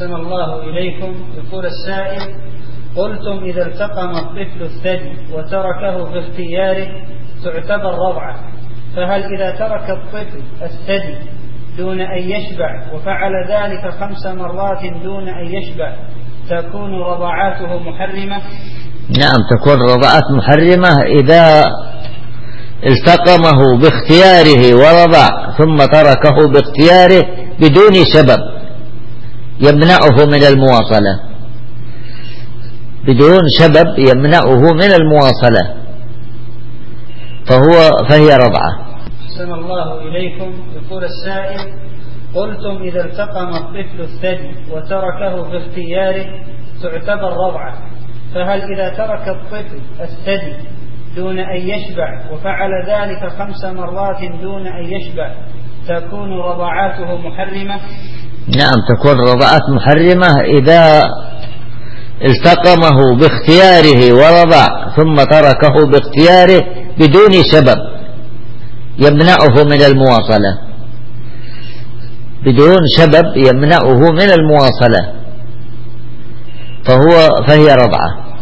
أحسن الله إليكم. يقول السائل: قلتم إذا التقم الطفل الثدي وتركه في اختياره تعتبر رضعة، فهل إذا ترك الطفل الثدي دون أن يشبع وفعل ذلك 5 مرات دون أن يشبع تكون رضعاته محرمة؟ نعم، تكون رضعات محرمة إذا التقمه باختياره ورضع ثم تركه باختياره بدون سبب يمنعه من المواصلة، بدون سبب يمنعه من المواصلة فهي رضعة. أحسن الله إليكم. يقول السائل: قلتم إذا التقم الطفل الثدي وتركه في اختياره تعتبر رضعة، فهل إذا ترك الطفل الثدي دون أن يشبع وفعل ذلك 5 مرات دون أن يشبع تكون رضعاته محرمة؟ نعم، تكون رضعات محرمة إذا التقمه باختياره ورضع ثم تركه باختياره بدون سبب يمنعه من المواصلة، بدون سبب يمنعه من المواصلة فهي رضعة.